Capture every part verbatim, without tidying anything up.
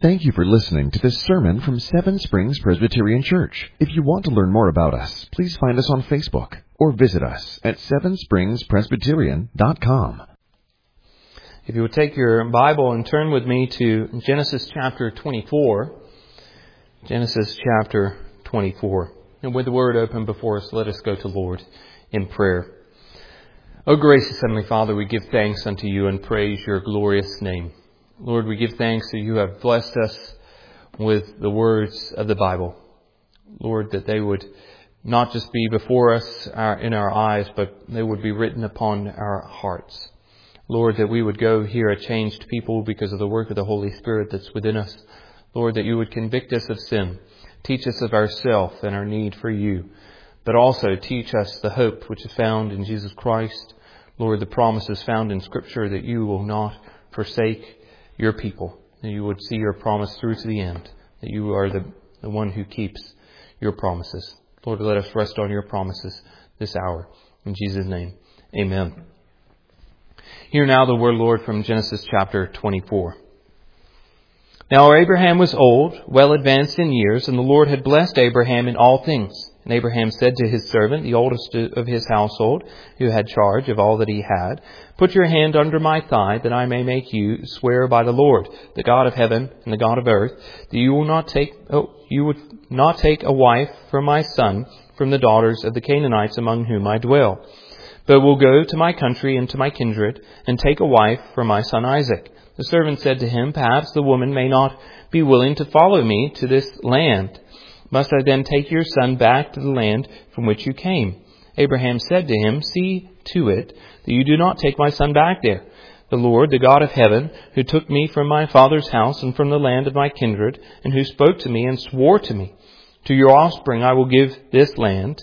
Thank you for listening to this sermon from Seven Springs Presbyterian Church. If you want to learn more about us, please find us on Facebook or visit us at seven springs presbyterian dot com. If you would take your Bible and turn with me to Genesis chapter twenty-four. Genesis chapter twenty-four. And with the Word open before us, let us go to Lord in prayer. O gracious Heavenly Father, we give thanks unto you and praise your glorious name. Lord, we give thanks that you have blessed us with the words of the Bible. Lord, that they would not just be before us our, in our eyes, but they would be written upon our hearts. Lord, that we would go here a changed people because of the work of the Holy Spirit that's within us. Lord, that you would convict us of sin, teach us of ourself and our need for you, but also teach us the hope which is found in Jesus Christ. Lord, the promises found in Scripture that you will not forsake your people, that you would see your promise through to the end, that you are the, the one who keeps your promises. Lord, let us rest on your promises this hour. In Jesus' name, amen. Hear now the word, Lord, from Genesis chapter twenty-four. Now Abraham was old, well advanced in years, and the Lord had blessed Abraham in all things. And Abraham said to his servant, the oldest of his household, who had charge of all that he had, "Put your hand under my thigh, that I may make you swear by the Lord, the God of heaven and the God of earth, that you will not take, oh, you would not take a wife for my son from the daughters of the Canaanites among whom I dwell, but will go to my country and to my kindred, and take a wife for my son Isaac." The servant said to him, "Perhaps the woman may not be willing to follow me to this land. Must I then take your son back to the land from which you came?" Abraham said to him, "See to it that you do not take my son back there. The Lord, the God of heaven, who took me from my father's house and from the land of my kindred, and who spoke to me and swore to me, 'To your offspring I will give this land,'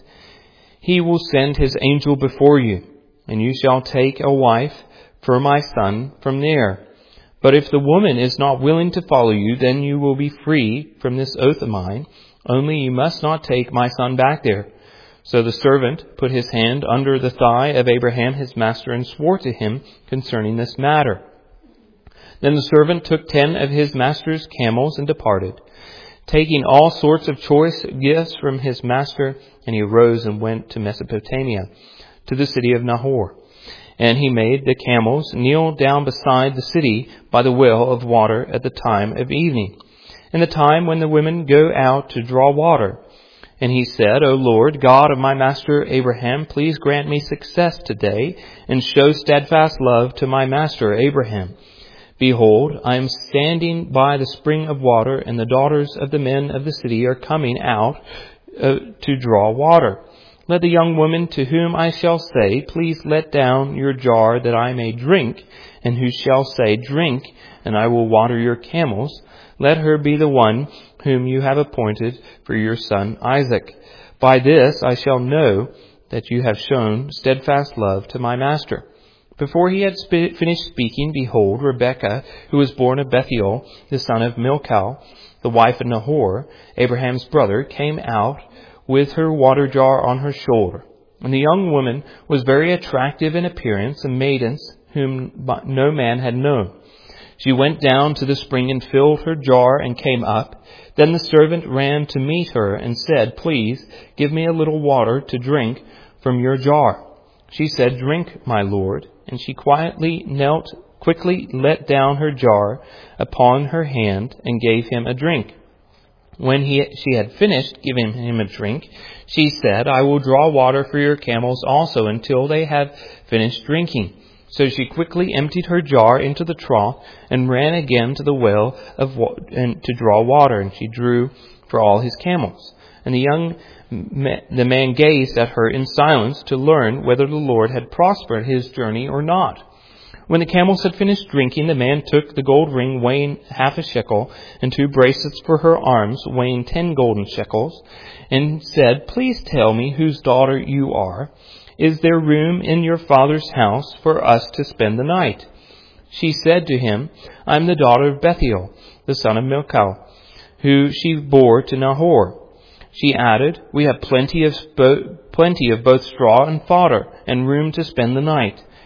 he will send his angel before you, and you shall take a wife for my son from there. But if the woman is not willing to follow you, then you will be free from this oath of mine. Only you must not take my son back there." So the servant put his hand under the thigh of Abraham his master and swore to him concerning this matter. Then the servant took ten of his master's camels and departed, taking all sorts of choice gifts from his master, and he arose and went to Mesopotamia, to the city of Nahor. And he made the camels kneel down beside the city by the well of water at the time of evening, in the time when the women go out to draw water. And he said, "O Lord, God of my master Abraham, please grant me success today, and show steadfast love to my master Abraham. Behold, I am standing by the spring of water, and the daughters of the men of the city are coming out uh, to draw water. Let the young woman to whom I shall say, 'Please let down your jar that I may drink,' and who shall say, 'Drink, and I will water your camels,' let her be the one whom you have appointed for your son Isaac. By this I shall know that you have shown steadfast love to my master." Before he had sp- finished speaking, behold, Rebekah, who was born of Bethuel, the son of Milcah, the wife of Nahor, Abraham's brother, came out with her water jar on her shoulder. And the young woman was very attractive in appearance, a maiden whom no man had known. She went down to the spring and filled her jar and came up. Then the servant ran to meet her and said, "Please give me a little water to drink from your jar." She said, "Drink, my lord." And she quietly knelt, quickly let down her jar upon her hand and gave him a drink. When he, she had finished giving him a drink, she said, "I will draw water for your camels also until they have finished drinking." So she quickly emptied her jar into the trough and ran again to the well of wa- and to draw water, and she drew for all his camels. And the young ma- the man gazed at her in silence to learn whether the Lord had prospered his journey or not. When the camels had finished drinking, the man took the gold ring weighing half a shekel and two bracelets for her arms weighing ten golden shekels, and said, "Please tell me whose daughter you are. Is there room in your father's house for us to spend the night?" She said to him, "I am the daughter of Bethuel, the son of Milcah, who she bore to Nahor." She added, "We have plenty of, spo- plenty of both straw and fodder, and room to spend the night."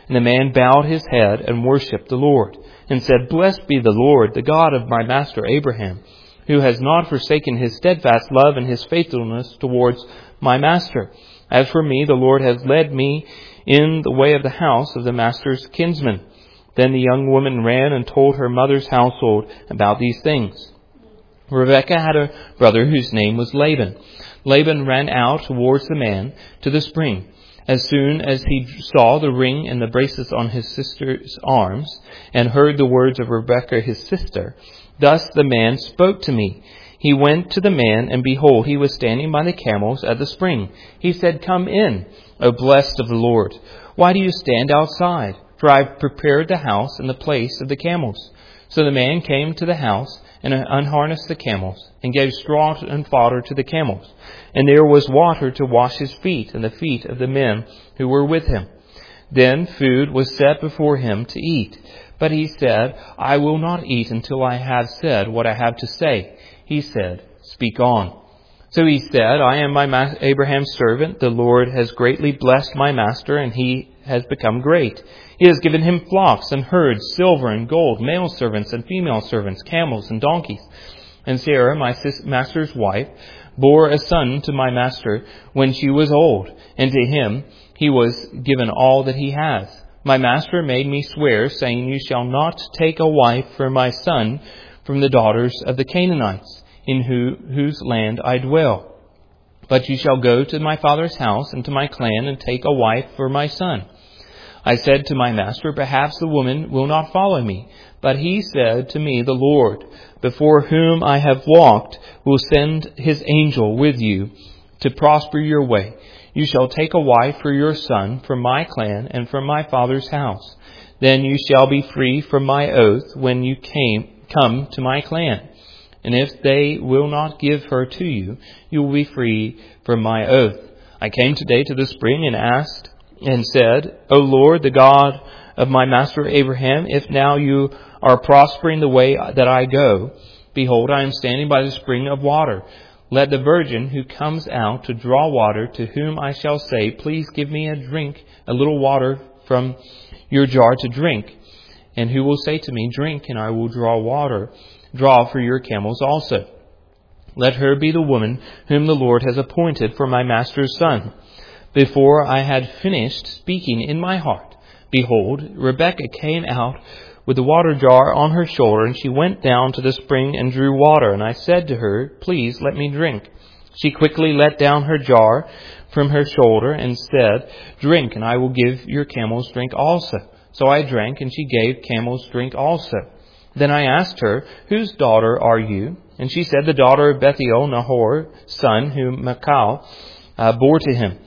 And the man bowed his head and worshipped the Lord, and said, Blessed be the Lord, the God of my master Abraham, who has not forsaken his steadfast love and his faithfulness towards my master. As for me, the Lord has led me in the way of the house of the master's kinsman. Then the young woman ran and told her mother's household about these things. Rebekah had a brother whose name was Laban. Laban ran out towards the man to the spring. As soon as he saw the ring and the bracelets on his sister's arms, and heard the words of Rebekah his sister, thus the man spoke to me. He went to the man, and behold, he was standing by the camels at the spring. He said, Come in, O blessed of the Lord. Why do you stand outside? For I have prepared the house and the place of the camels. So the man came to the house and unharnessed the camels, and gave straw and fodder to the camels. And there was water to wash his feet and the feet of the men who were with him. Then food was set before him to eat. But he said, I will not eat until I have said what I have to say. He said, Speak on. So he said, I am my ma- Abraham's servant. The Lord has greatly blessed my master, and he has become great. He has given him flocks and herds, silver and gold, male servants and female servants, camels and donkeys. And Sarah, my sis- master's wife, bore a son to my master when she was old, and to him he was given all that he has. My master made me swear, saying, You shall not take a wife for my son from the daughters of the Canaanites, in who, whose land I dwell. But you shall go to my father's house and to my clan and take a wife for my son. I said to my master, Perhaps the woman will not follow me. But he said to me, The Lord, before whom I have walked, will send his angel with you to prosper your way. You shall take a wife for your son from my clan and from my father's house. Then you shall be free from my oath when you came come to my clan. And if they will not give her to you, you will be free from my oath. I came today to the spring and asked and said, O Lord, the God of my master Abraham, if now you are prospering the way that I go, behold, I am standing by the spring of water. Let the virgin who comes out to draw water, to whom I shall say, Please give me a drink, a little water from your jar to drink. And who will say to me, Drink, and I will draw water, draw for your camels also. Let her be the woman whom the Lord has appointed for my master's son. Before I had finished speaking in my heart, behold, Rebekah came out with the water jar on her shoulder, and she went down to the spring and drew water. And I said to her, Please let me drink. She quickly let down her jar from her shoulder and said, Drink, and I will give your camels drink also. So I drank, and she gave camels drink also. Then I asked her, Whose daughter are you? And she said, The daughter of Bethuel, Nahor's son, whom Michal uh, bore to him.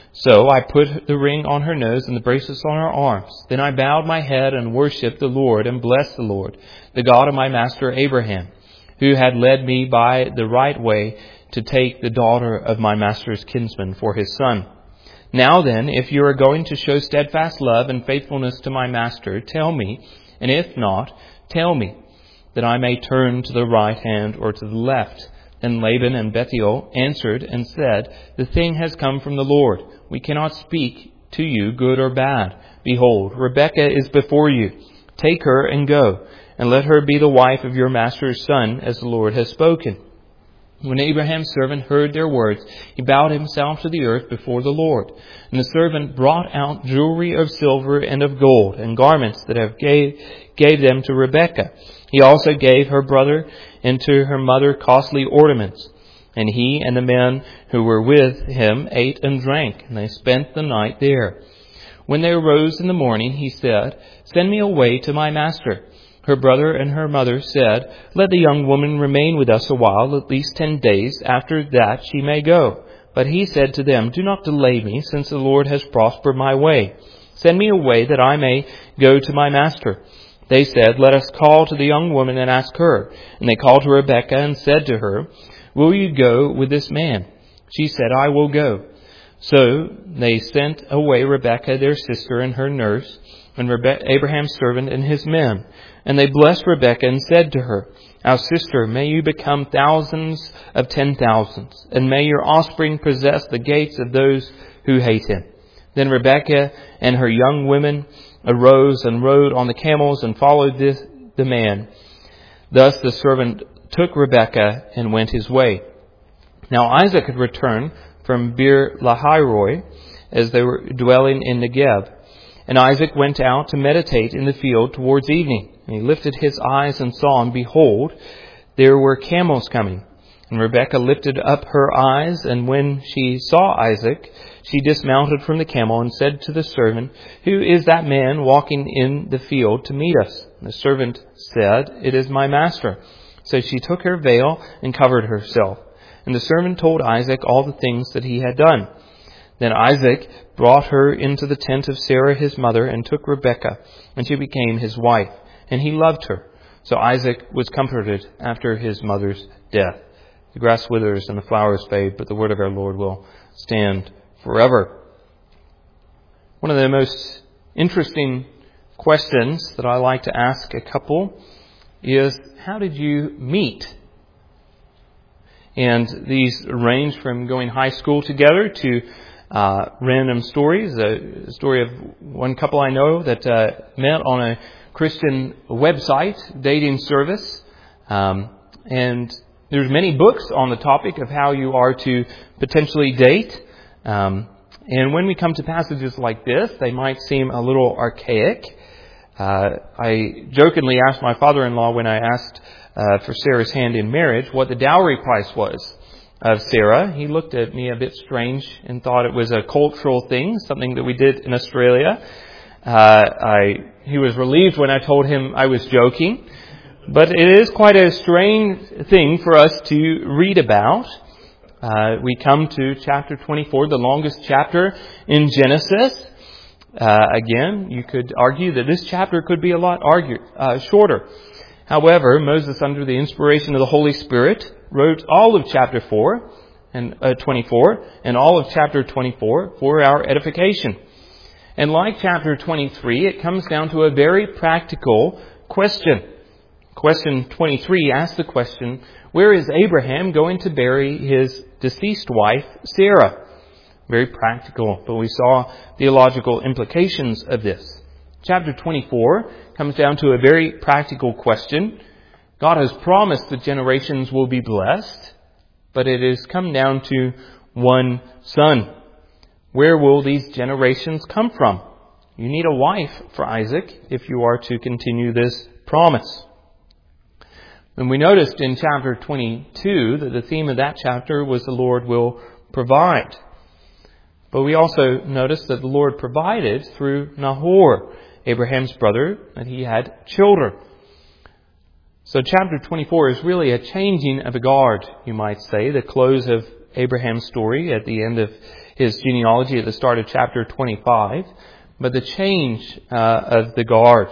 So I put the ring on her nose and the bracelets on her arms. Then I bowed my head and worshipped the Lord and blessed the Lord, the God of my master Abraham, who had led me by the right way to take the daughter of my master's kinsman for his son. Now then, if you are going to show steadfast love and faithfulness to my master, tell me, and if not, tell me, that I may turn to the right hand or to the left. Then Laban and Bethuel answered and said, The thing has come from the Lord. We cannot speak to you good or bad. Behold, Rebekah is before you. Take her and go, and let her be the wife of your master's son, as the Lord has spoken. When Abraham's servant heard their words, he bowed himself to the earth before the Lord. And the servant brought out jewelry of silver and of gold, and garments that have gave, gave them to Rebekah. He also gave her brother and to her mother costly ornaments. And he and the men who were with him ate and drank, and they spent the night there. When they arose in the morning, he said, Send me away to my master. Her brother and her mother said, Let the young woman remain with us a while, at least ten days. After that she may go. But he said to them, Do not delay me, since the Lord has prospered my way. Send me away that I may go to my master. They said, Let us call to the young woman and ask her. And they called to Rebekah and said to her, Will you go with this man? She said, I will go. So they sent away Rebekah their sister and her nurse, and Rebe- Abraham's servant and his men. And they blessed Rebekah and said to her, Our sister, may you become thousands of ten thousands, and may your offspring possess the gates of those who hate him. Then Rebekah and her young women arose and rode on the camels and followed this, the man. Thus the servant took Rebekah and went his way. Now Isaac had returned from Beer Lahairoi as they were dwelling in Negev. And Isaac went out to meditate in the field towards evening. And he lifted his eyes and saw, and behold, there were camels coming. And Rebekah lifted up her eyes, and when she saw Isaac, she dismounted from the camel and said to the servant, "Who is that man walking in the field to meet us?" And the servant said, "It is my master." So she took her veil and covered herself. And the servant told Isaac all the things that he had done. Then Isaac brought her into the tent of Sarah his mother and took Rebekah, and she became his wife, and he loved her. So Isaac was comforted after his mother's death. The grass withers and the flowers fade, but the word of our Lord will stand forever. One of the most interesting questions that I like to ask a couple is, how did you meet? And these range from going high school together to uh, random stories. A story of one couple I know that uh, met on a Christian website dating service. Um, and there's many books on the topic of how you are to potentially date. Um, and when we come to passages like this, they might seem a little archaic. Uh, I jokingly asked my father-in-law when I asked uh, for Sarah's hand in marriage what the dowry price was of Sarah. He looked at me a bit strange and thought it was a cultural thing, something that we did in Australia. Uh, I he was relieved when I told him I was joking. But it is quite a strange thing for us to read about. Uh, we come to chapter twenty-four, the longest chapter in Genesis. Uh, again, you could argue that this chapter could be a lot argue, uh, shorter. However, Moses, under the inspiration of the Holy Spirit, wrote all of chapter four and uh, twenty-four and all of chapter twenty-four for our edification. And like chapter twenty-three, it comes down to a very practical question. Question twenty-three asks the question, where is Abraham going to bury his deceased wife, Sarah? Very practical, but we saw theological implications of this. Chapter twenty-four comes down to a very practical question. God has promised that generations will be blessed, but it has come down to one son. Where will these generations come from? You need a wife for Isaac if you are to continue this promise. And we noticed in chapter twenty-two that the theme of that chapter was the Lord will provide. But we also noticed that the Lord provided through Nahor, Abraham's brother, that he had children. So chapter twenty-four is really a changing of the guard, you might say, the close of Abraham's story at the end of his genealogy at the start of chapter twenty-five, but the change uh, of the guard.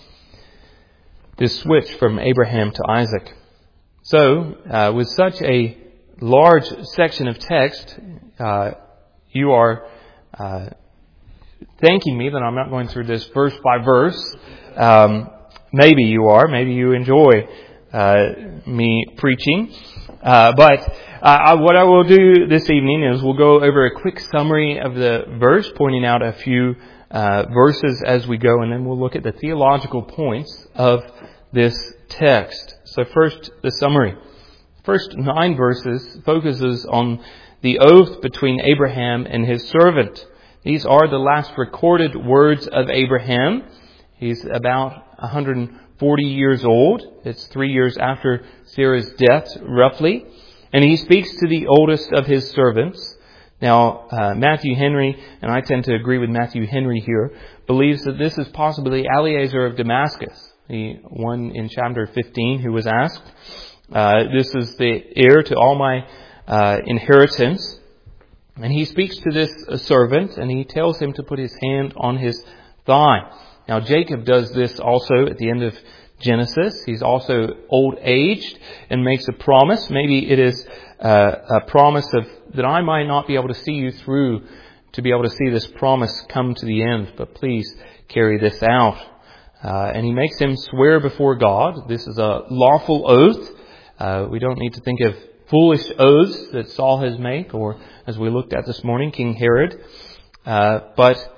This switch from Abraham to Isaac. So, uh, with such a large section of text, uh, you are uh, thanking me that I'm not going through this verse by verse. Um, maybe you are. Maybe you enjoy uh, me preaching. Uh, but uh, what I will do this evening is we'll go over a quick summary of the verse, pointing out a few uh, verses as we go, and then we'll look at the theological points of this text. So first, the summary. First nine verses focuses on the oath between Abraham and his servant. These are the last recorded words of Abraham. He's about one hundred forty years old. It's three years after Sarah's death, roughly. And he speaks to the oldest of his servants. Now, uh, Matthew Henry, and I tend to agree with Matthew Henry here, believes that this is possibly Eliezer of Damascus, the one in chapter fifteen who was asked, uh, this is the heir to all my uh, inheritance. And he speaks to this servant and he tells him to put his hand on his thigh. Now, Jacob does this also at the end of Genesis. He's also old-aged and makes a promise. Maybe it is uh, a promise of that I might not be able to see you through to be able to see this promise come to the end, but please carry this out. Uh, and he makes him swear before God. This is a lawful oath. Uh, we don't need to think of foolish oaths that Saul has made, or as we looked at this morning, King Herod. Uh, but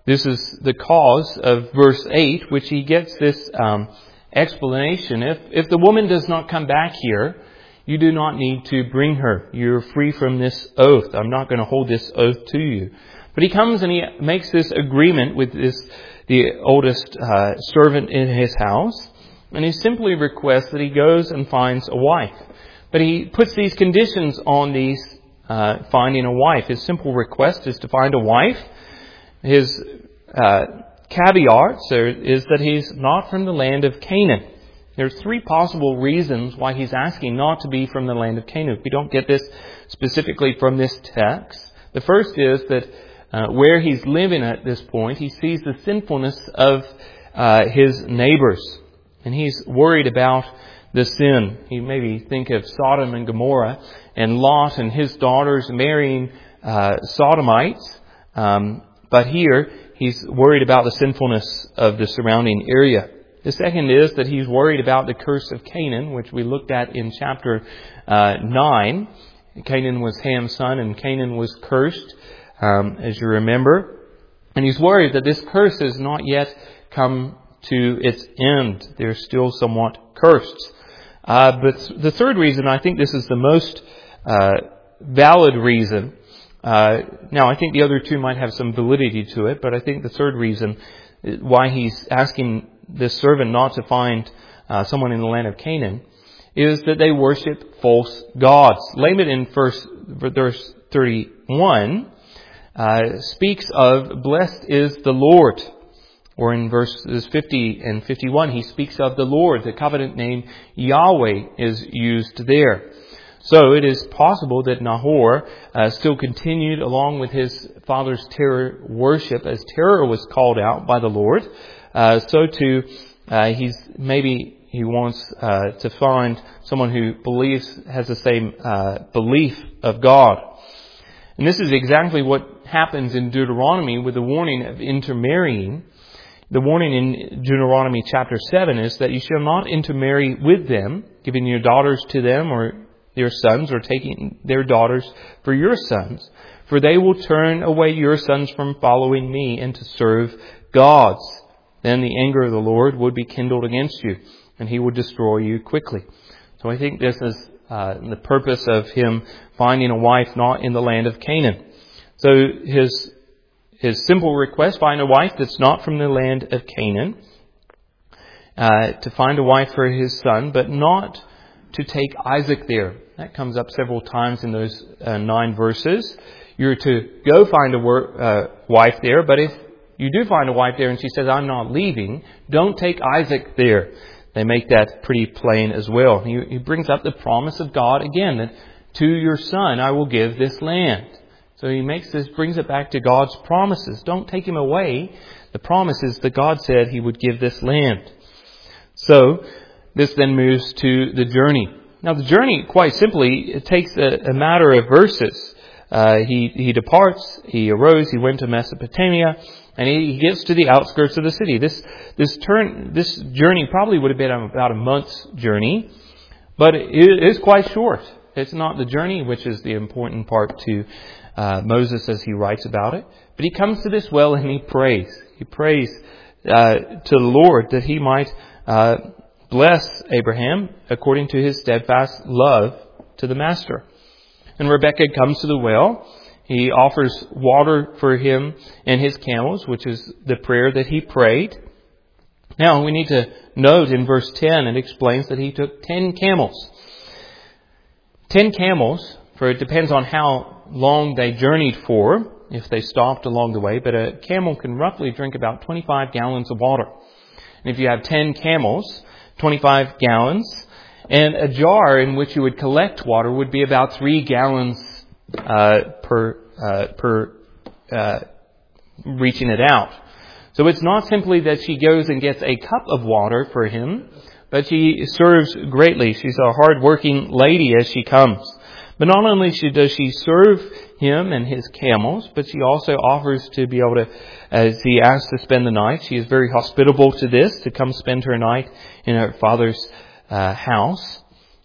This is the cause of verse eight, which he gets this um, explanation. If, if the woman does not come back here, you do not need to bring her. You're free from this oath. I'm not going to hold this oath to you. But he comes and he makes this agreement with this the oldest uh, servant in his house. And he simply requests that he goes and finds a wife. But he puts these conditions on these uh, finding a wife. His simple request is to find a wife. His uh, caveat is that he's not from the land of Canaan. There's three possible reasons why he's asking not to be from the land of Canaan. We don't get this specifically from this text. The first is that uh, where he's living at this point, he sees the sinfulness of uh, his neighbors. And he's worried about the sin. He maybe think of Sodom and Gomorrah and Lot and his daughters marrying uh, Sodomites. Um, but here, he's worried about the sinfulness of the surrounding area. The second is that he's worried about the curse of Canaan, which we looked at in chapter uh, nine. Canaan was Ham's son, and Canaan was cursed, um, as you remember. And he's worried that this curse has not yet come to its end. They're still somewhat cursed. Uh, but the third reason, I think this is the most uh, valid reason. Uh, now, I think the other two might have some validity to it, but I think the third reason why he's asking this servant not to find uh, someone in the land of Canaan is that they worship false gods. Laman in first, verse thirty-one uh, speaks of blessed is the Lord. Or in verses fifty and fifty-one, he speaks of the Lord. The covenant name Yahweh is used there. So it is possible that Nahor uh, still continued along with his father's terror worship, as terror was called out by the Lord. Uh, so too, uh, he's maybe he wants uh, to find someone who believes has the same uh, belief of God. And this is exactly what happens in Deuteronomy with the warning of intermarrying. The warning in Deuteronomy chapter seven is that you shall not intermarry with them, giving your daughters to them or their sons, or taking their daughters for your sons, for they will turn away your sons from following me and to serve gods. Then the anger of the Lord would be kindled against you, and he would destroy you quickly. So I think this is uh, the purpose of him finding a wife not in the land of Canaan. So his his simple request, find a wife that's not from the land of Canaan, uh, to find a wife for his son, but not to take Isaac there. That comes up several times in those uh, nine verses. You're to go find a wor- uh, wife there, but if you do find a wife there and she says, I'm not leaving, don't take Isaac there. They make that pretty plain as well. He, he brings up the promise of God again, that to your son I will give this land. So he makes this, brings it back to God's promises. Don't take him away. The promise is that God said he would give this land. So this then moves to the journey. Now the journey, quite simply, it takes a, a matter of verses. Uh, he, he departs, he arose, he went to Mesopotamia, and he, he gets to the outskirts of the city. This this turn this journey probably would have been about a month's journey, but it is quite short. It's not the journey which is the important part to uh, Moses as he writes about it. But he comes to this well and he prays. He prays uh, to the Lord that he might uh, bless Abraham according to his steadfast love to the master. And Rebekah comes to the well. He offers water for him and his camels, which is the prayer that he prayed. Now, we need to note in verse ten, it explains that he took ten camels. Ten camels, for it depends on how long they journeyed for, if they stopped along the way, but a camel can roughly drink about twenty-five gallons of water. And if you have ten camels, twenty-five gallons, and a jar in which you would collect water would be about three gallons uh, per uh, per uh, reaching it out. So it's not simply that she goes and gets a cup of water for him, but she serves greatly. She's a hard-working lady as she comes. But not only does she serve him and his camels, but she also offers to be able to, as he asks to spend the night, she is very hospitable to this, to come spend her night in her father's uh, house.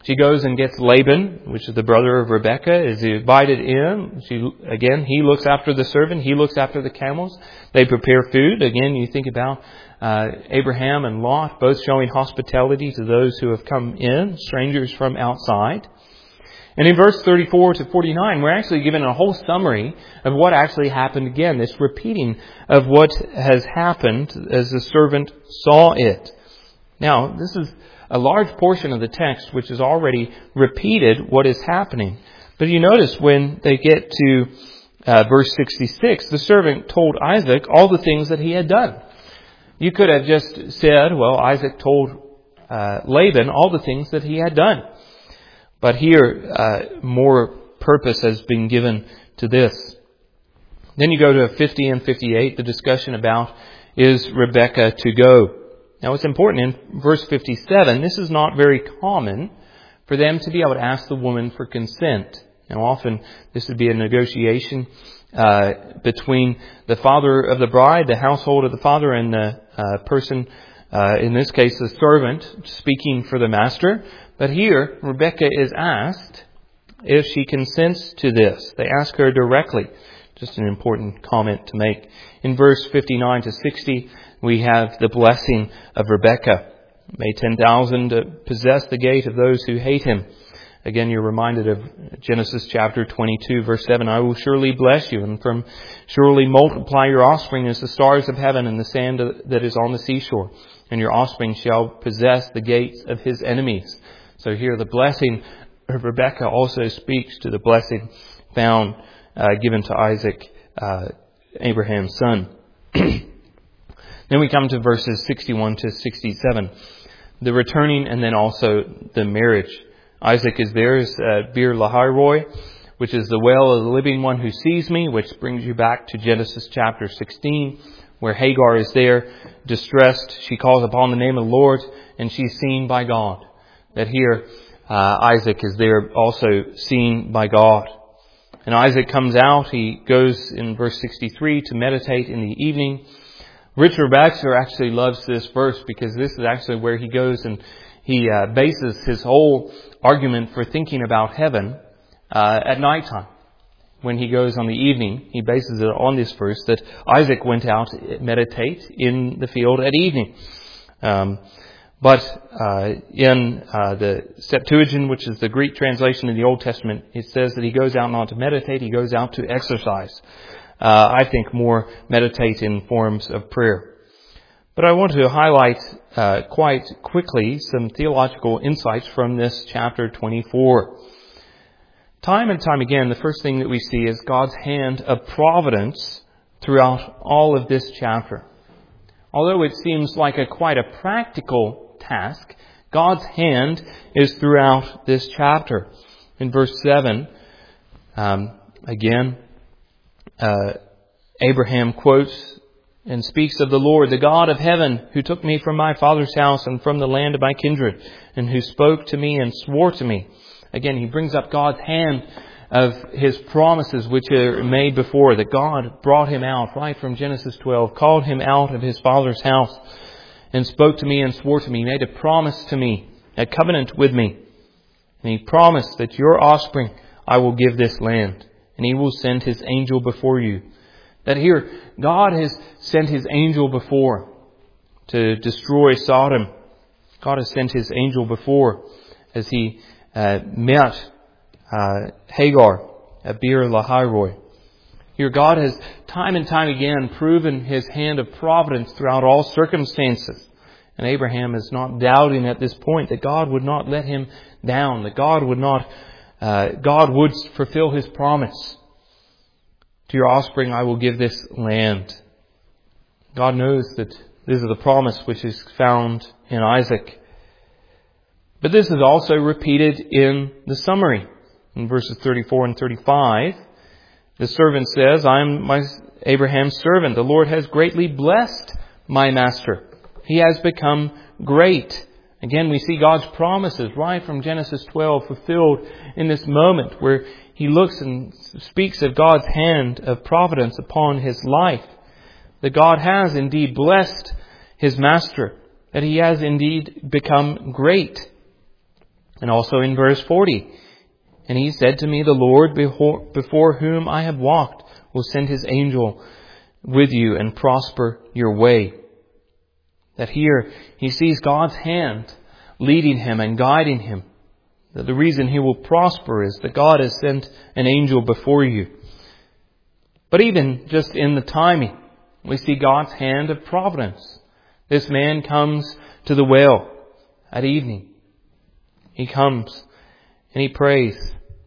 She goes and gets Laban, which is the brother of Rebekah, is invited in. She, again, he looks after the servant. He looks after the camels. They prepare food. Again, you think about uh, Abraham and Lot, both showing hospitality to those who have come in, strangers from outside. And in verse thirty-four to forty-nine, we're actually given a whole summary of what actually happened again. This repeating of what has happened as the servant saw it. Now, this is a large portion of the text which has already repeated what is happening. But you notice when they get to uh, verse sixty-six, the servant told Isaac all the things that he had done. You could have just said, well, Isaac told uh, Laban all the things that he had done. But here, uh, more purpose has been given to this. Then you go to fifty and fifty-eight, the discussion about, is Rebekah to go? Now it's important in verse fifty-seven, this is not very common for them to be able to ask the woman for consent. Now often this would be a negotiation uh, between the father of the bride, the household of the father, and the uh, person, uh, in this case the servant, speaking for the master. But here, Rebekah is asked if she consents to this. They ask her directly. Just an important comment to make. In verse fifty-nine to sixty, we have the blessing of Rebekah. May ten thousand possess the gate of those who hate him. Again, you're reminded of Genesis chapter twenty-two, verse seven. I will surely bless you, and from surely multiply your offspring as the stars of heaven and the sand that is on the seashore. And your offspring shall possess the gates of his enemies. So here the blessing of Rebekah also speaks to the blessing found, uh, given to Isaac, uh, Abraham's son. Then we come to verses sixty-one to sixty-seven. The returning and then also the marriage. Isaac is there as uh, Beer Lahai-Roi, which is the well of the living one who sees me, which brings you back to Genesis chapter sixteen, where Hagar is there, distressed. She calls upon the name of the Lord, and she's seen by God. That here, uh, Isaac is there also seen by God. And Isaac comes out. He goes in verse sixty-three to meditate in the evening. Richard Baxter actually loves this verse because this is actually where he goes and he uh, bases his whole argument for thinking about heaven uh, at nighttime. When he goes on the evening, he bases it on this verse that Isaac went out to meditate in the field at evening. Um, but uh, in uh, the Septuagint, which is the Greek translation of the Old Testament, it says that he goes out not to meditate, he goes out to exercise. Uh, I think more meditate in forms of prayer. But I want to highlight uh, quite quickly some theological insights from this chapter twenty-four. Time and time again, the first thing that we see is God's hand of providence throughout all of this chapter. Although it seems like a quite a practical task, God's hand is throughout this chapter. In verse seven, um, again, uh, Abraham quotes and speaks of the Lord, the God of heaven, who took me from my father's house and from the land of my kindred, and who spoke to me and swore to me. Again, he brings up God's hand of His promises which are made before, that God brought him out right from Genesis twelve, called him out of his father's house, and spoke to me and swore to me, made a promise to me, a covenant with me. And He promised that your offspring I will give this land, and He will send His angel before you. That here, God has sent His angel before to destroy Sodom. God has sent His angel before as He uh, met uh, Hagar at Beer Lahai-Roi. Here, God has time and time again proven His hand of providence throughout all circumstances. And Abraham is not doubting at this point that God would not let him down, that God would not, uh, God would fulfill His promise. To your offspring I will give this land. God knows that this is the promise which is found in Isaac. But this is also repeated in the summary. In verses thirty-four and thirty-five, the servant says, I am my Abraham's servant. The Lord has greatly blessed my master. He has become great. Again, we see God's promises right from Genesis twelve fulfilled in this moment where He looks and speaks of God's hand of providence upon his life. That God has indeed blessed his master. That he has indeed become great. And also in verse forty, and he said to me, the Lord before whom I have walked will send his angel with you and prosper your way. That here he sees God's hand leading him and guiding him. That the reason he will prosper is that God has sent an angel before you. But even just in the timing, we see God's hand of providence. This man comes to the well at evening. He comes and he prays.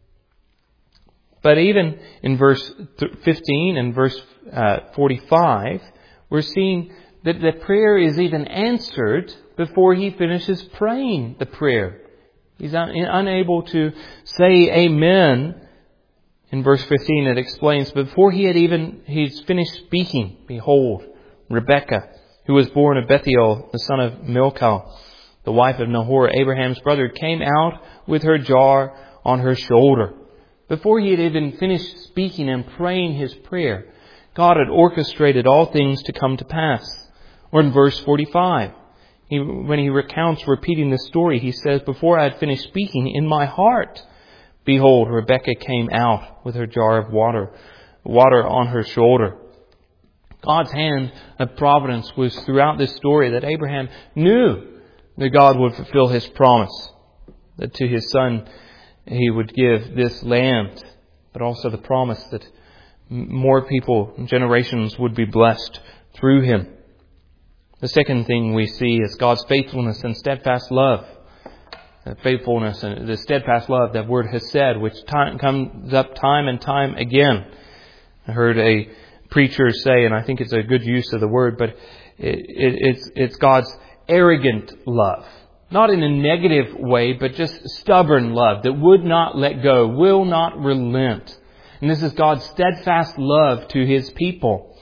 But even in verse fifteen and verse uh, forty-five, we're seeing that the prayer is even answered before he finishes praying the prayer. He's un- unable to say amen. In verse fifteen it explains, before he had even he's finished speaking, behold, Rebekah, who was born of Bethuel, the son of Milcah, the wife of Nahor, Abraham's brother, came out with her jar on her shoulder. Before he had even finished speaking and praying his prayer, God had orchestrated all things to come to pass. Or in verse forty-five, he, when he recounts repeating this story, he says, before I had finished speaking, in my heart, behold, Rebekah came out with her jar of water, water on her shoulder. God's hand of providence was throughout this story, that Abraham knew that God would fulfill his promise, that to his son he would give this land, but also the promise that more people, generations, would be blessed through him. The second thing we see is God's faithfulness and steadfast love. The faithfulness and the steadfast love, that word hesed, which time, comes up time and time again. I heard a preacher say, and I think it's a good use of the word, but it, it, it's, it's God's arrogant love. Not in a negative way, but just stubborn love that would not let go, will not relent. And this is God's steadfast love to his people,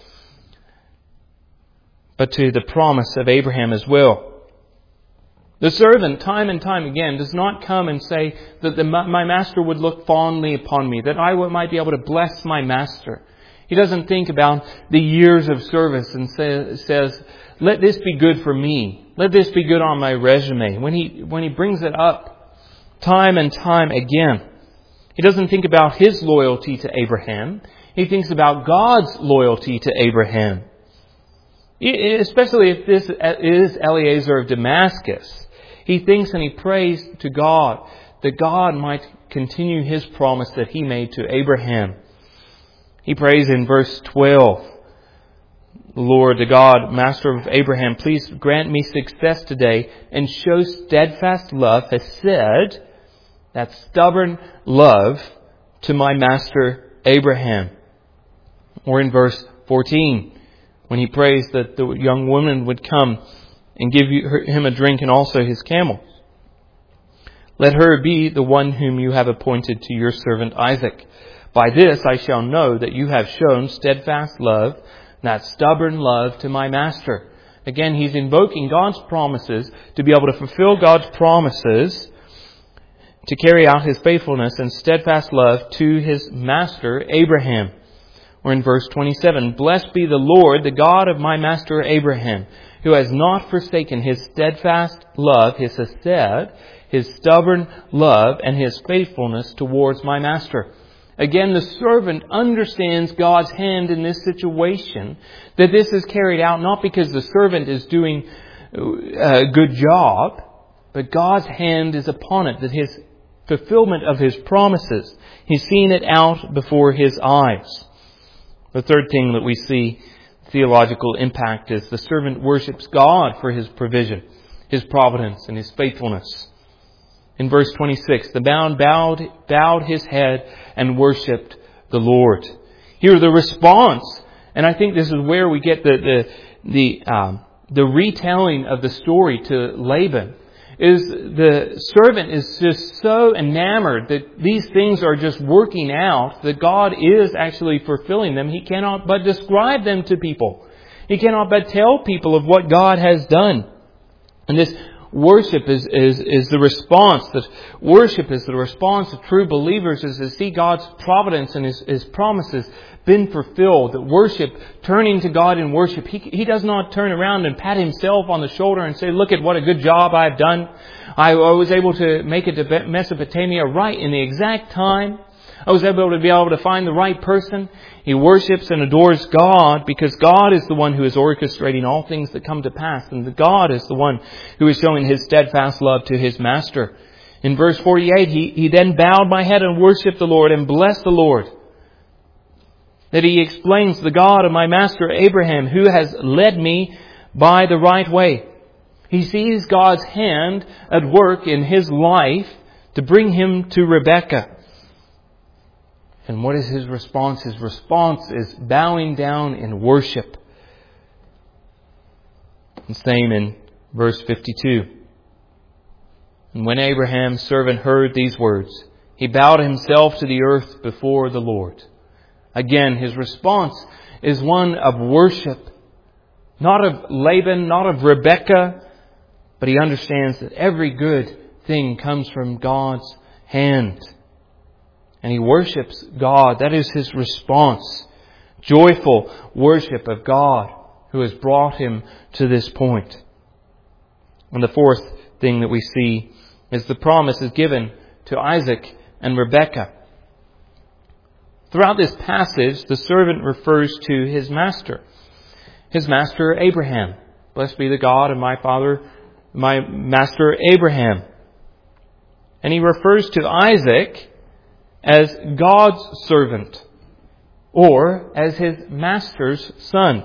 but to the promise of Abraham as well. The servant, time and time again, does not come and say that the, my master would look fondly upon me, that I might be able to bless my master. He doesn't think about the years of service and say, says, let this be good for me. Let this be good on my resume. When he, when he brings it up time and time again, he doesn't think about his loyalty to Abraham. He thinks about God's loyalty to Abraham. Especially if this is Eliezer of Damascus. He thinks and he prays to God that God might continue his promise that he made to Abraham. He prays in verse twelve, Lord, the God, Master of Abraham, please grant me success today and show steadfast love, hesed, that stubborn love, to my master Abraham. Or in verse fourteen, when he prays that the young woman would come and give him a drink and also his camel. Let her be the one whom you have appointed to your servant Isaac. By this I shall know that you have shown steadfast love, that stubborn love to my master. Again, he's invoking God's promises to be able to fulfill God's promises, to carry out his faithfulness and steadfast love to his master Abraham. Or in verse twenty-seven, blessed be the Lord, the God of my master Abraham, who has not forsaken his steadfast love, his hesed, his stubborn love, and his faithfulness towards my master. Again, the servant understands God's hand in this situation, that this is carried out not because the servant is doing a good job, but God's hand is upon it, that his fulfillment of his promises, he's seeing it out before his eyes. The third thing that we see, theological impact, is the servant worships God for his provision, his providence, and his faithfulness. In verse twenty-six, the man bowed, bowed his head and worshipped the Lord. Here the response, and I think this is where we get the the the, um, the retelling of the story to Laban, is the servant is just so enamored that these things are just working out, that God is actually fulfilling them. He cannot but describe them to people. He cannot but tell people of what God has done. And this worship is, is, is the response. That worship is the response of true believers is to see God's providence and His, His promises been fulfilled. That worship, turning to God in worship, He, he does not turn around and pat Himself on the shoulder and say, look at what a good job I've done. I, I was able to make it to Mesopotamia right in the exact time. I was able to be able to find the right person. He worships and adores God because God is the one who is orchestrating all things that come to pass. And God is the one who is showing His steadfast love to His master. In verse forty-eight, he, he then bowed my head and worshipped the Lord and blessed the Lord. That he explains, the God of my master Abraham, who has led me by the right way. He sees God's hand at work in his life to bring him to Rebekah. And what is his response? His response is bowing down in worship. And same in verse fifty-two. And when Abraham's servant heard these words, he bowed himself to the earth before the Lord. Again, his response is one of worship. Not of Laban, not of Rebekah, but he understands that every good thing comes from God's hand. And he worships God. That is his response. Joyful worship of God who has brought him to this point. And the fourth thing that we see is the promise is given to Isaac and Rebekah. Throughout this passage, the servant refers to his master. His master Abraham. Blessed be the God of my father, my master Abraham. And he refers to Isaac as God's servant, or as his master's son.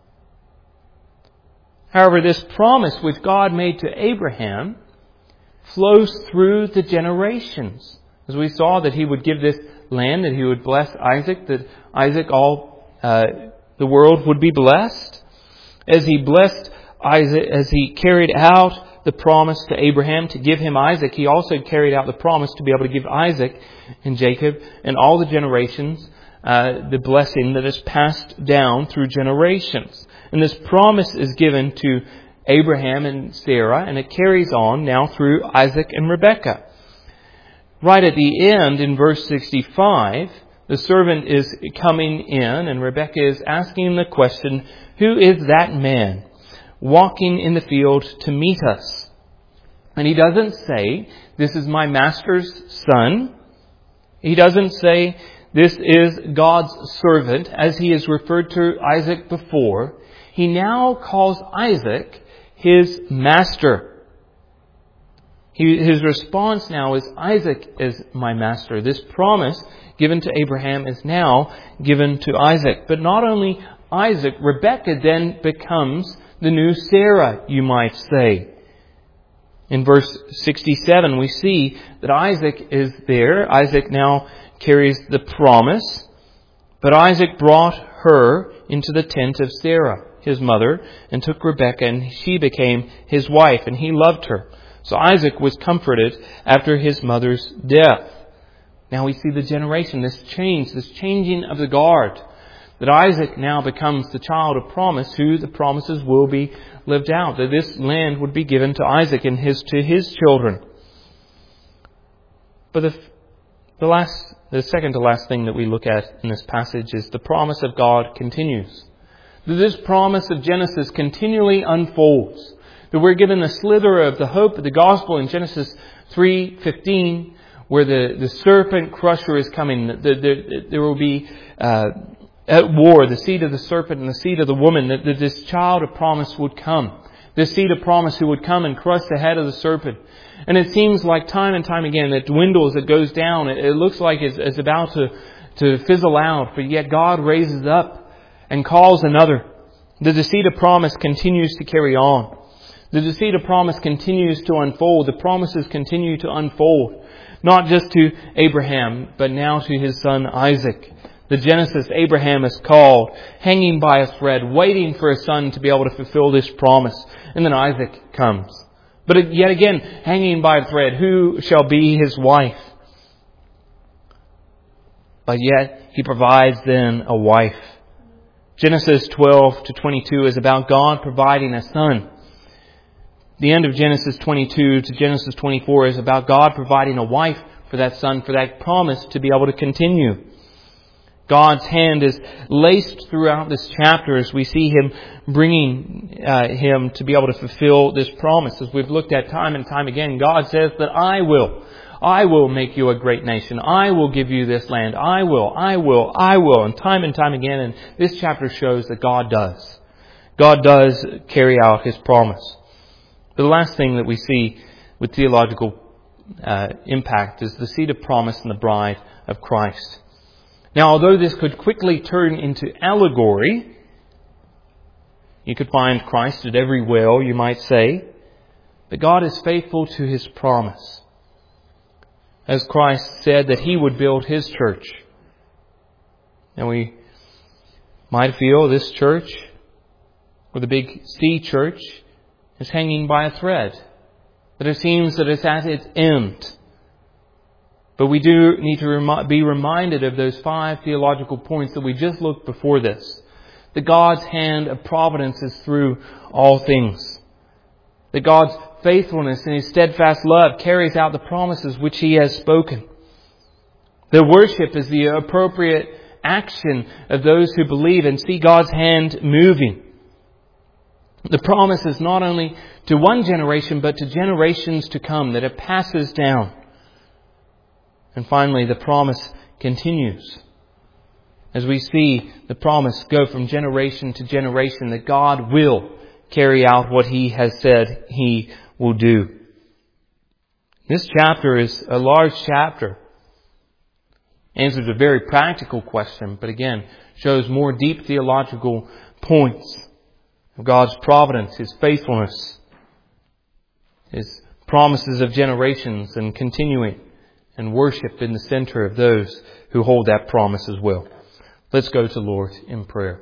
However, this promise which God made to Abraham flows through the generations. As we saw that he would give this land, that he would bless Isaac, that Isaac, all uh, the world would be blessed. As he blessed Isaac, as he carried out the promise to Abraham to give him Isaac, he also carried out the promise to be able to give Isaac and Jacob and all the generations uh, the blessing that is passed down through generations. And this promise is given to Abraham and Sarah, and it carries on now through Isaac and Rebekah. Right at the end, in verse sixty-five, the servant is coming in, and Rebekah is asking the question, who is that man walking in the field to meet us? And he doesn't say, this is my master's son. He doesn't say, this is God's servant, as he has referred to Isaac before. He now calls Isaac his master. He, his response now is, Isaac is my master. This promise given to Abraham is now given to Isaac. But not only Isaac, Rebekah then becomes the new Sarah, you might say. In verse sixty-seven, we see that Isaac is there. Isaac now carries the promise. But Isaac brought her into the tent of Sarah, his mother, and took Rebekah, and she became his wife, and he loved her. So Isaac was comforted after his mother's death. Now we see the generation, this change, this changing of the guard. That Isaac now becomes the child of promise, who the promises will be lived out. That this land would be given to Isaac and his to his children. But the, the last, the second to last thing that we look at in this passage is the promise of God continues. That this promise of Genesis continually unfolds. That we're given a slither of the hope of the gospel in Genesis three fifteen, where the, the serpent crusher is coming. The, the, there will be uh, at war, the seed of the serpent and the seed of the woman, that, that this child of promise would come. This seed of promise who would come and crush the head of the serpent. And it seems like time and time again it dwindles, it goes down. It, it looks like it's, it's about to, to fizzle out, but yet God raises up and calls another. The seed of promise continues to carry on. The seed of promise continues to unfold. The promises continue to unfold. Not just to Abraham, but now to his son Isaac. The Genesis Abraham is called, hanging by a thread, waiting for a son to be able to fulfill this promise. And then Isaac comes. But yet again, hanging by a thread, who shall be his wife? But yet he provides then a wife. Genesis twelve to twenty-two is about God providing a son. The end of Genesis twenty-two to Genesis twenty-four is about God providing a wife for that son, for that promise to be able to continue. God's hand is laced throughout this chapter as we see Him bringing uh, him to be able to fulfill this promise. As we've looked at time and time again, God says that I will. I will make you a great nation. I will give you this land. I will, I will, I will. And time and time again, and this chapter shows that God does. God does carry out His promise. But the last thing that we see with theological uh, impact is the seed of promise and the bride of Christ. Now, although this could quickly turn into allegory, you could find Christ at every well, you might say, but God is faithful to His promise. As Christ said that He would build His church. And we might feel this church, or the big C church, is hanging by a thread. That it seems that it's at its end. But we do need to rem- be reminded of those five theological points that we just looked before this. That God's hand of providence is through all things. That God's faithfulness and His steadfast love carries out the promises which He has spoken. The worship is the appropriate action of those who believe and see God's hand moving. The promise is not only to one generation, but to generations to come, that it passes down. And finally, the promise continues. As we see the promise go from generation to generation, that God will carry out what He has said He will do. This chapter is a large chapter. Answers a very practical question, but again, shows more deep theological points of God's providence, His faithfulness, His promises of generations and continuing, and worship in the center of those who hold that promise as well. Let's go to Lord in prayer.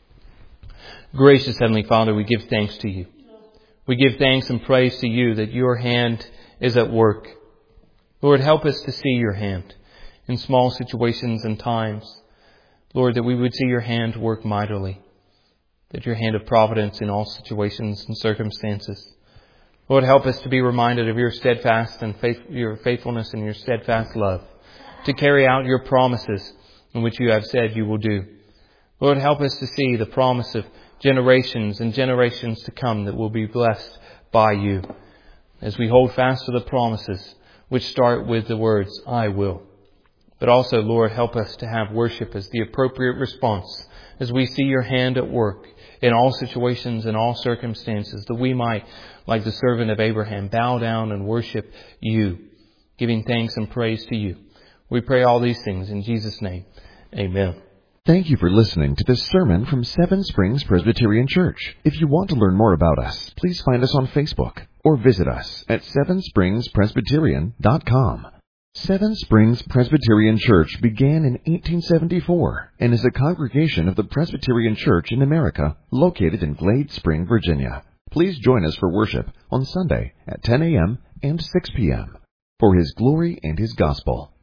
Gracious Heavenly Father, we give thanks to You. We give thanks and praise to You that Your hand is at work. Lord, help us to see Your hand in small situations and times. Lord, that we would see Your hand work mightily. That Your hand of providence in all situations and circumstances. Lord, help us to be reminded of Your steadfast and faith, Your faithfulness and Your steadfast love. To carry out Your promises in which You have said You will do. Lord, help us to see the promise of generations and generations to come that will be blessed by You. As we hold fast to the promises which start with the words, I will. But also, Lord, help us to have worship as the appropriate response as we see Your hand at work in all situations and all circumstances, that we might, like the servant of Abraham, bow down and worship You, giving thanks and praise to You. We pray all these things in Jesus' name. Amen. Thank you for listening to this sermon from Seven Springs Presbyterian Church. If you want to learn more about us, please find us on Facebook or visit us at seven springs presbyterian dot com. Seven Springs Presbyterian Church began in eighteen seventy-four and is a congregation of the Presbyterian Church in America located in Glade Spring, Virginia. Please join us for worship on Sunday at ten a.m. and six p.m. for His glory and His gospel.